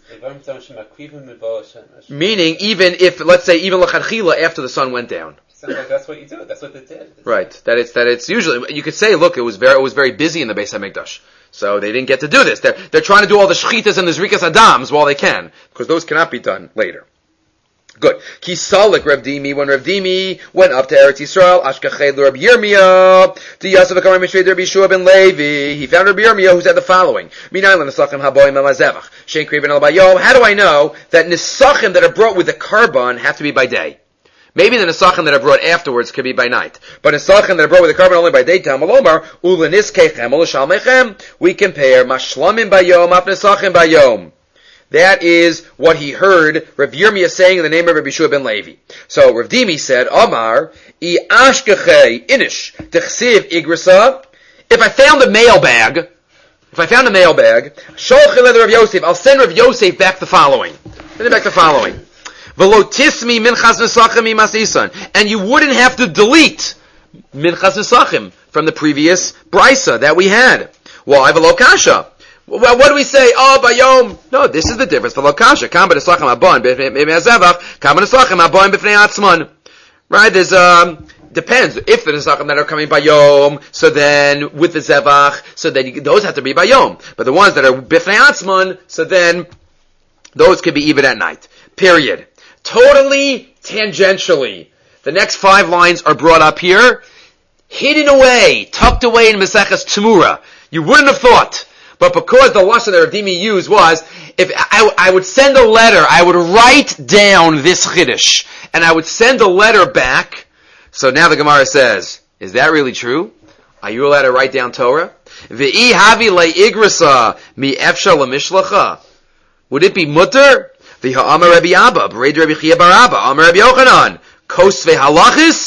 meaning, even if let's say even lachadchila after the sun went down. Sounds like that's what you do. That's what they did. That's right. That it's that it's usually you could say, look, it was very it was very busy in the Beis Hamikdash. So they didn't get to do this. They're, they're trying to do all the shchitas and the zrikas adams while they can, because those cannot be done later. Good. Kisalik Rav Dimi, when Rav Dimi went up to Eretz Yisrael, Ashkached Rav Yirmiyah, to Yasef HaKamar Mishvei Rav Yeshua ben Levi, he found Rav Yirmiyah who said the following, Minayin l'nesachim haboim el-mazevach, shein krivin el-bayom. How do I know that nesachim that are brought with the carbon have to be by day? Maybe the nesachim that are brought afterwards could be by night. But nesachim that are brought with the carbon only by daytime, Malomar, uleniskechem u'lashalmechem, we compare mashlamim bayom af nesachim bayom. That is what he heard Rav Yirmiyah saying in the name of Rabbi Yeshua ben Levi. So Rav Dimi said, Amar, I ashkechei inish, techsiv igrasa. If I found a mail bag, if I found a mail bag, sholchim le Rav Yosef, I'll send Rav Yosef back the following. Send him back the following. Velotismi minchas nesachim imasisan. And you wouldn't have to delete minchas nesachim from the previous brisa that we had. Why? Velo kasha. Well, what do we say? Oh, bayom. No, this is the difference. Velo kasha. Kam b'nesachim habon b'fnei azevach. Kam b'nesachim habon b'fnei atzman. Right? There's, um, depends. If the nesachim that are coming bayom, so then with the zevach, so then you, those have to be bayom. But the ones that are b'fnei atzman, so then those can be even at night. Period. Totally tangentially. The next five lines are brought up here, hidden away, tucked away in Maseches Temura. You wouldn't have thought. But because the lashon that Rav Dimi used was, if I, I would send a letter, I would write down this chiddush, and I would send a letter back. So now the Gemara says, is that really true? Are you allowed to write down Torah? V'i havi le'igrasa mi efsha lemishlacha. Would it be mutter? V'ha'amar Rabbi Abba, B'reid Rabbi Chia bar Abba, Amar Rabbi Yochanan, Kos ve'halachis,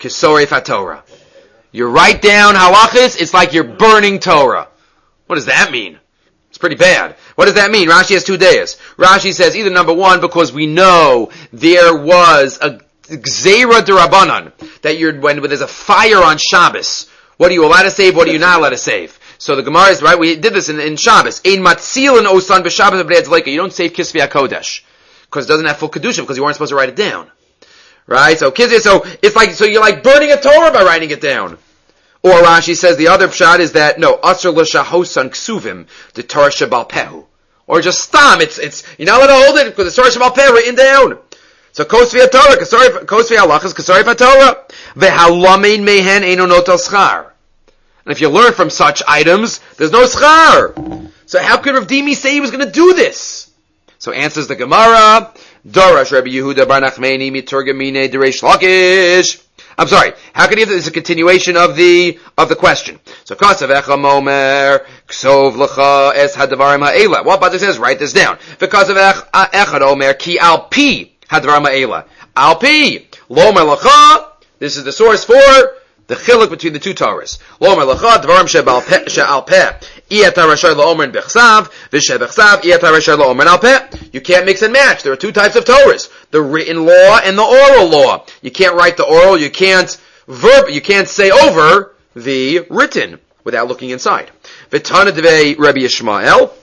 Kisorei Fatorah. You write down halachas, it's like you're burning Torah. What does that mean? It's pretty bad. What does that mean? Rashi has two days. Rashi says either number one, because we know there was a Gzeira D'Rabbanan, that you're, when there's a fire on Shabbos, what are you allowed to save, what are you not allowed to save? So the Gemara is, right, we did this in, in Shabbos. Ein matzil and osan b'Shabbos b'nei tzleika. You don't save Kisvei HaKodesh, because it doesn't have full Kedusha, because you weren't supposed to write it down. Right? So Kisvei, so it's like, so you're like burning a Torah by writing it down. Or Rashi says the other pshat is that, no, asr l'shahosan ksuvim, the Torah Shebal Pehu. Or just stam, it's, it's, you're not allowed to hold it, because the Torah Shebal Pehu written down. So Kosvei HaTorah, Kosvei HaLachas, Kosvei HaTorah. V'halamein mehen eino notel schar. And if you learn from such items, there's no schar. So how could Rav Dimi say he was going to do this? So answers the Gemara, Dorash Rabbi Yehuda bar Nachmani miturgamine dereish lakish. I'm sorry, how can he have this? It's a continuation of the, of the question. So Kasav Echa Momer, Ksov L'cha Es Hadavarim Ha'ela. What Pasuk says? Write this down. V'Kasav Echad Omer Ki Al Pi Hadavarim Ha'ela. Al Pi. Lomer L'cha. This is the source for the chiluk between the two Torahs. Lomer L'cha, Dvarim She'al Peh. Iyat HaRashai L'Omer in Bechsav. V'Shebechsav, Iyat HaRashai L'Omer in Al Peh. You can't mix and match. There are two types of Torahs. The written law and the oral law. You can't write the oral, you can't verb, you can't say over the written without looking inside. V'tana devei Rabbi Yishmael.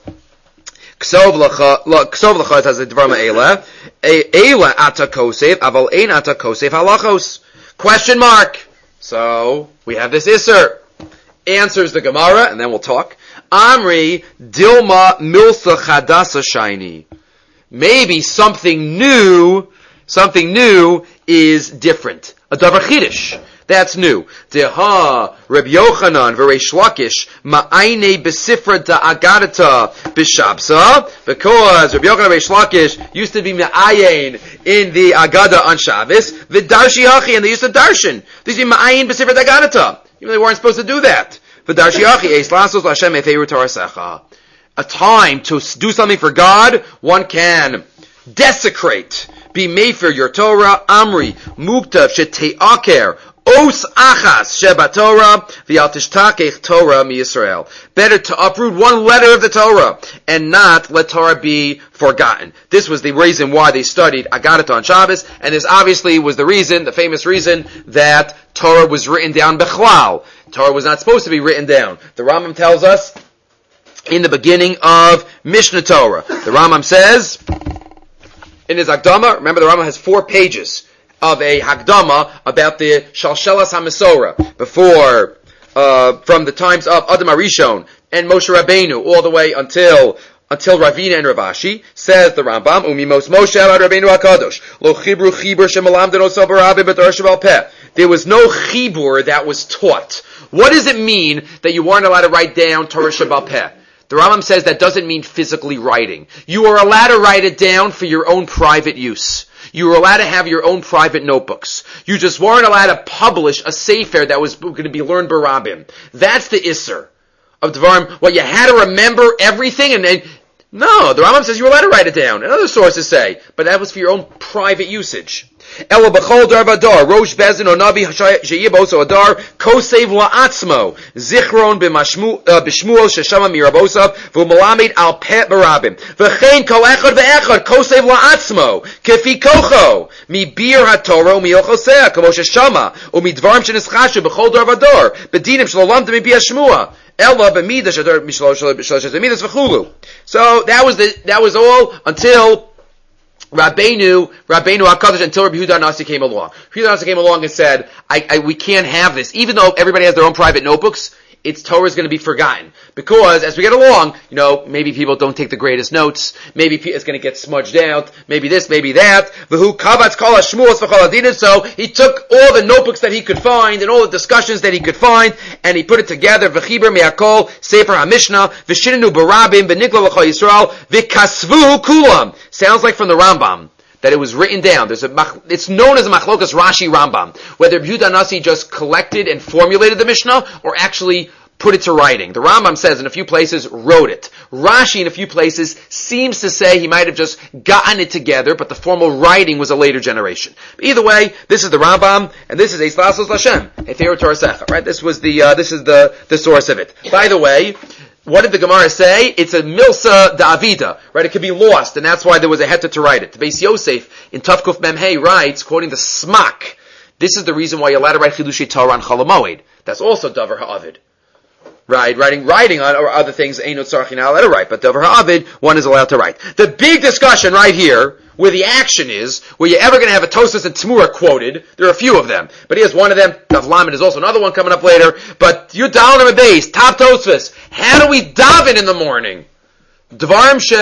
Ksov l'cha has a dvar ma'ela. Eila ata kosev, aval ein ata kosev halachos. Question mark. So, we have this Isser. Answers the Gemara, and then we'll talk. Amri Dilma Milsa Chadasa Shiny. Maybe something new, something new is different. A davar chidish. That's new. Deha Reb Yochanan v'Reish Lakish ma'ayne besifra da'agadata b'shabsa, because Reb Yochanan v'Reish Lakish used to be ma'ayin in the Agada on Shabbos, v'darshi hachi, and they used to darshan. They used to be ma'ayin besifra da'agadata. Even though they weren't supposed to do that. V'darshi hachi eis lasos l'Hashem efeiru torasecha. A time to do something for God, one can desecrate, be made for your Torah, Amri, Muktav, Shete'aker, Os Achas, Sheba Torah, V'al Tishtakech Torah mi Yisrael. Better to uproot one letter of the Torah, and not let Torah be forgotten. This was the reason why they studied Agadah on Shabbos, and this obviously was the reason, the famous reason, that Torah was written down Bechlal. Torah was not supposed to be written down. The Rambam tells us, in the beginning of Mishnah Torah. The Rambam says, in his Hakdama, remember the Rambam has four pages of a Hakdama about the Shalshelas HaMesorah, before, uh, from the times of Adam HaRishon and Moshe Rabbeinu, all the way until, until Ravina and Ravashi. Says the Rambam, Umimos Moshe ad Rabbeinu HaKadosh, Lo Chibru Chibur Shemalamden Osel Barabim B'Torah Sheval Peh. There was no Chibur that was taught. What does it mean that you weren't allowed to write down Torah Sheval Peh? The Rambam says that doesn't mean physically writing. You are allowed to write it down for your own private use. You were allowed to have your own private notebooks. You just weren't allowed to publish a sefer that was going to be learned barabim. That's the Isser of Dvarim. Well, you had to remember everything, and then, no, the Rambam says you were allowed to write it down. And other sources say, but that was for your own private usage. Ela b'chol dar v'adar, rosh bezin o nabi she'yib oso adar, kosev la'atzmo, zichron b'shmuel sheshama mirabosav, v'umalamed al pet barabim, v'chein kol echad v'echad, kosev la'atzmo, kefi kocho, mi bir haTorah u'mi ochosea, kamo sheshama, u'mi dvarim sheneschashu b'chol dar v'adar, b'dinim shlolamtem mi bi hashmua, ela b'midah shadar mishlosh midas v'chulu. So that was the, that was all until Rabbeinu, Rabbeinu HaKadosh, until Rabbi Yehuda Nasi came along. Rabbi Yehuda Nasi came along and said, I, I, we can't have this. Even though everybody has their own private notebooks, its Torah is going to be forgotten. Because as we get along, you know, maybe people don't take the greatest notes, maybe it's going to get smudged out, maybe this, maybe that. V'hu kavatz kol hashmuos v'chol hadinim. So he took all the notebooks that he could find and all the discussions that he could find, and he put it together. V'chiber me'akol sefer ha'mishnah v'shinenu barabim v'niklo l'chol Yisrael v'kasvu kulam. Sounds like from the Rambam that it was written down. There's a, it's known as a machlokas Rashi Rambam, whether Yehuda Nasi just collected and formulated the Mishnah or actually put it to writing. The Rambam says in a few places, wrote it. Rashi in a few places seems to say he might have just gotten it together, but the formal writing was a later generation. But either way, this is the Rambam, and this is Eis Lasos Lashem, Heteru Torasecha, right? This was the, uh, this is the, the source of it. By the way, what did the Gemara say? It's a milsa da'avida, right? It could be lost, and that's why there was a heta to write it. The Beis Yosef in Tavkuf Memhei writes, quoting the Smak, this is the reason why you're allowed to write Chidushei Torah on Chol HaMoed. That's also Davar Ha'avid. Right, writing, writing on, or other things, ain't no tzarchi not allowed to write, but Davar Ha'avid, one is allowed to write. The big discussion right here, where the action is, where you're ever going to have a Tosfos and Tzmura quoted, there are a few of them, but here's one of them, Dav Lamed is also another one coming up later, but you down on a base, top Tosfos, how do we daven in the morning? Dvarim she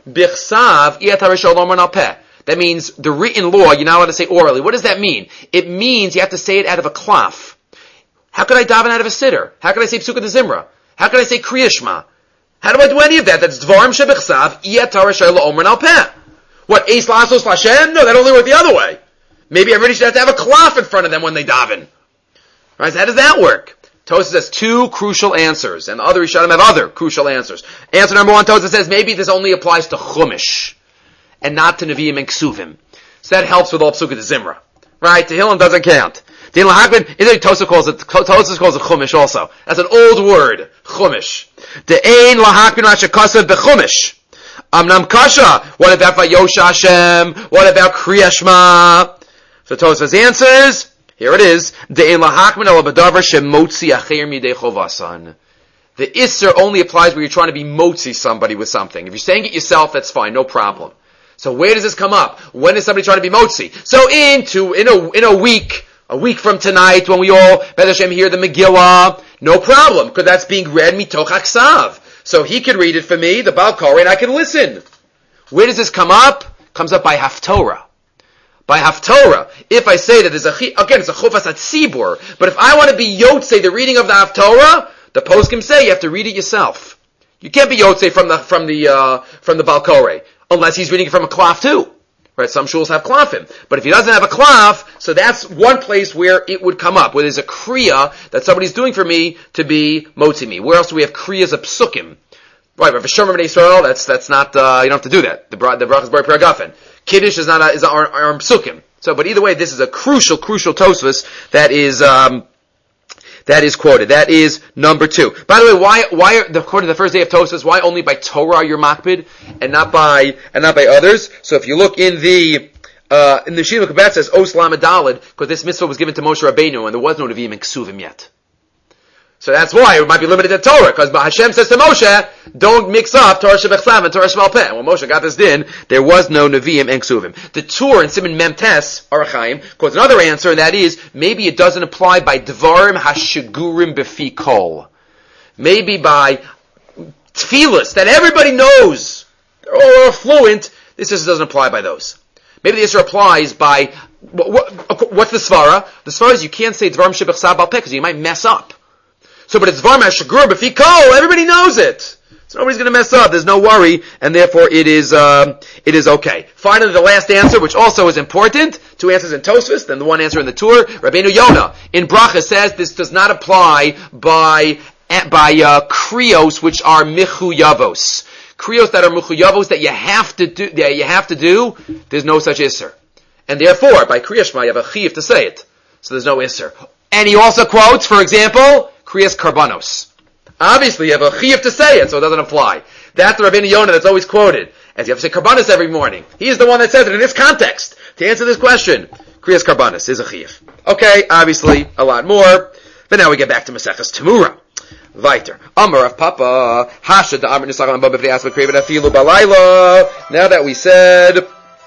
bichsav iyat harishol omer al peh. That means the written law, you're not allowed to say orally. What does that mean? It means you have to say it out of a klaf. How could I daven out of a siddur? How could I say Psukkah de Zimra? How could I say Kriya Shema? How do I do any of that? That's Dvarim Shebechsav, Iyat Torah Shayla Omer Al Peh. What, Eis Lasos Lashem? No, that only worked the other way. Maybe everybody should have to have a cloth in front of them when they daven. Right, so how does that work? Tosfos has two crucial answers, and the other Rishonim have other crucial answers. Answer number one, Tosfos says maybe this only applies to Chumash, and not to Nevi'im and Ksuvim. So that helps with all Psukkah de Zimra. Right, Tehillim doesn't count. Din lahakbid, Tosfos calls it, Tosfos calls it chumash also. That's an old word, chumash. De'ein lahakbid rashakasav bechumash. Amnam kasha. What about Vayosh Hashem? What about Kriya Shema? So Tosfos answers, here it is, De'ein lahakbid ala b'davar shemotzi acher midei chovasan. The isser only applies where you're trying to be motzi somebody with something. If you're saying it yourself, that's fine, no problem. So where does this come up? When is somebody trying to be motzi? So into, in a, in a week, A week from tonight, when we all, B'ez Hashem, hear the Megillah, no problem, because that's being read mitoch aksav. So he could read it for me, the Baal Koreh, and I can listen. Where does this come up? Comes up by Haftorah. By Haftorah. If I say that there's a, again, it's a chufas atzibur, but if I want to be yotzei, the reading of the Haftorah, the poskim say you have to read it yourself. You can't be yotzei from the, from the, uh, from the Baal Koreh, unless he's reading it from a klaf too. Right, some shuls have klafim. But if he doesn't have a klaf, so that's one place where it would come up, where there's a kriya that somebody's doing for me to be motzi me. Where else do we have kriyas of psukim? Right, but for Shomer B'nai Yisrael, that's, that's not, uh, you don't have to do that. The, the brachas bar paragafen. Kiddush is not a, is our, our psukim. So, but either way, this is a crucial, crucial Tosfos that is, um, that is quoted. That is number two. By the way, why, why, according to the first day of Tosfos, why only by Torah you're makpid and not by, and not by others? So if you look in the, uh, in the Shila Kabbat says, Os Lamed Daled, because this mitzvah was given to Moshe Rabbeinu and there was no Nevi'im and Ksuvim yet. So that's why it might be limited to Torah, because Hashem says to Moshe, don't mix up Torah Shebechsav and Torah Shebal Peh. When Moshe got this din, there was no Nevi'im and Ksuvim. The Tur in Siman Mem Tes, Arachaim, quotes another answer, and that is, maybe it doesn't apply by Dvarim HaShegurim Befi Kol. Maybe by Tfilas, that everybody knows, they're all fluent, this just doesn't apply by those. Maybe the answer applies by, what, what, what's the Svara? The Svara is you can't say Dvarim Shebechsav Bal Peh, because you might mess up. So, but it's Dvarim HaShegurim Befi Kol, everybody knows it. So nobody's going to mess up. There's no worry, and therefore it is um, it is okay. Finally, the last answer, which also is important, two answers in Tosfos, then the one answer in the Tur. Rabbeinu Yonah in Bracha says this does not apply by by uh, kriyos which are michuyavos. Kriyos that are michuyavos that you have to do that you have to do. There's no such isser, and therefore by Kriya Shema you have a chiyuv to say it. So there's no isser. And he also quotes, for example, Kriyas Karbanos. Obviously, you have a chiyuv to say it, so it doesn't apply. That's the Rabbeinu Yonah that's always quoted. As you have to say Karbanos every morning. He's the one that says it in this context. To answer this question, Kriyas Karbanos is a chiyuv. Okay, obviously, a lot more. But now we get back to Maseches Temura. Weiter. Amar of Papa. Hasha da Amar Nisacham Abba B'vnei Asma Krevet Afilu Balayla. Now that we said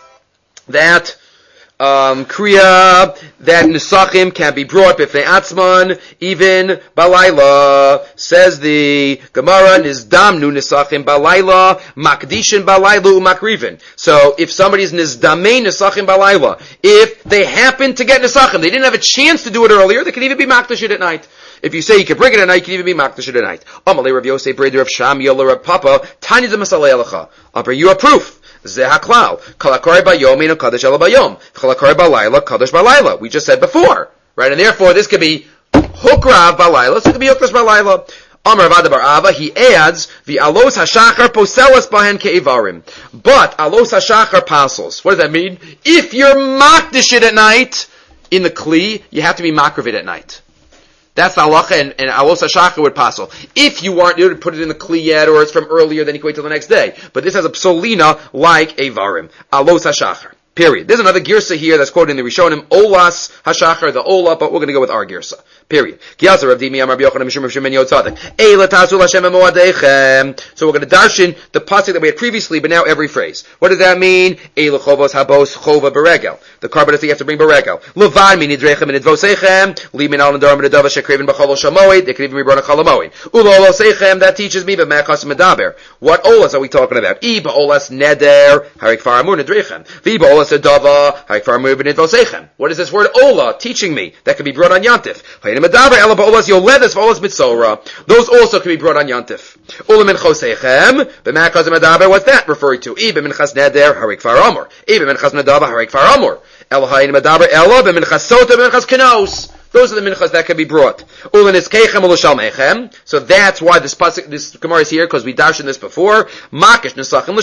that Um, Kriya, that Nisachim can be brought b'fnei Atzman, even Balayla, says the Gemara, Nizdamnu Nisachim Balayla, Makdishin Balayla Umakrivin. So, if somebody's Nizdamei Nisachim Balayla, if they happen to get Nisachim, they didn't have a chance to do it earlier, they can even be Makdishit at night. If you say you can bring it at night, you can even be Makdishit at night. Amalei Rav Yosef, Breder of Shamiel, Rav Papa, Tanya de Masalei Alecha. I'll bring you a proof. Zehaklal. Kalakori bayom ino kadosh ela bayom. Kalakori balayla kadosh balayla. We just said before, right? And therefore, this could be hukrav balayla. So it could be hukras balayla. Amar Avad bar Ava, he adds, the alos hashachar poselas bahen ke'ivarim. But alos hashachar pasels. What does that mean? If you're makdish it at night, in the kli, you have to be makriv it at night. That's the halacha, and, and alos hashachar would pasel. If you weren't able to put it in the kli yet, or it's from earlier, then you can wait till the next day. But this has a psolina like a varim. Alos hashachar. Period. There's another girsa here that's quoted in the Rishonim, Olas Hashachar, the Ola, but we're going to go with our girsa. Period. So we're going to darshan the pasuk that we had previously, but now every phrase. What does that mean? Eila chovos habos chova beregel. The carbon you have to bring beregel. Levan min idrechem and idvosechem. Limin al nedarim and nedava shekreven b'cholol shamoid. They can even be brought a cholamoid. Ulolosechem, that teaches me, but mechas medaber. What olas are we talking about? Iba olas neder, harik faramun idrechem. Viba olas adava, harik faramun idvosechem. What is this word ola teaching me? That can be brought on yantif. Those also can be brought on Yantif. What's that referring to? Those are the minchas that can be brought. So that's why this pasuk, this Gemara is here, because we dashed in this before. Last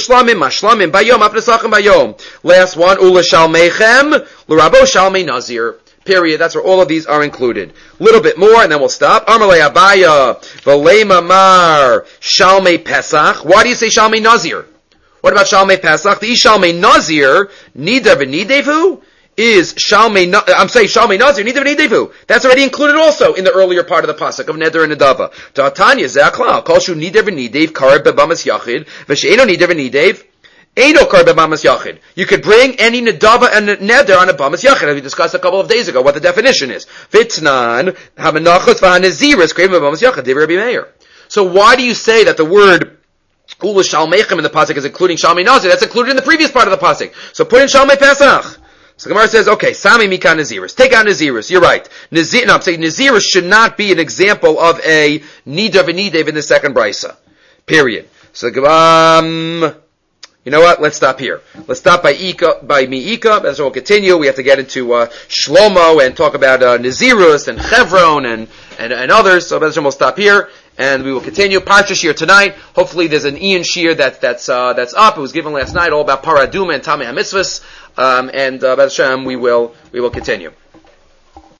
one, ula shalmechem, l'rabo shalmei nazir. Period. That's where all of these are included. A little bit more, and then we'll stop. Amalei Abaya, V'lei Mamar, Shalmei Pesach. Why do you say Shalmei Nazir? What about Shalmei Pesach? The Shalmei Nazir, Nida v'Nidevu, is Shalmei, I'm saying Shalmei Nazir, Nida v'Nidevu. That's already included also in the earlier part of the pasuk of Neder and Nedava. Ta'atanya Ze'akla, Kolshu Nida v'Nidev, Kareb bebamas Yachid, V'she'eno Nida v'Nidev, Eino karbe bamas yachid. You could bring any nedava and neder on a bamas yachid, as we discussed a couple of days ago, what the definition is. Vitnan, hamenachos v'haneziris, karbe bamas yachid, Divrei Rabbi Meir. So why do you say that the word ula shalmechem in the pasuk is including shalmei nazir? That's included in the previous part of the pasuk. So put in shalmei pesach. So Gemara says, okay, sami mikan naziris. Take out naziris. You're right. Nazir, no, I'm saying naziris should not be an example of a nida v'nidev in the second brisa. Period. So, um, you know what? Let's stop here. Let's stop by Ika, by Mi'ika. That's what we'll continue. We have to get into uh, Shlomo and talk about uh, Nazirus and Chevron and, and, and others. So that's we'll stop here and we will continue. Parsha Shir tonight. Hopefully there's an Ian Shir that, that's uh, that's up. It was given last night all about Paraduma and Tamei HaMitzvahs. Um, and uh, B'ez Hashem, we will we will continue.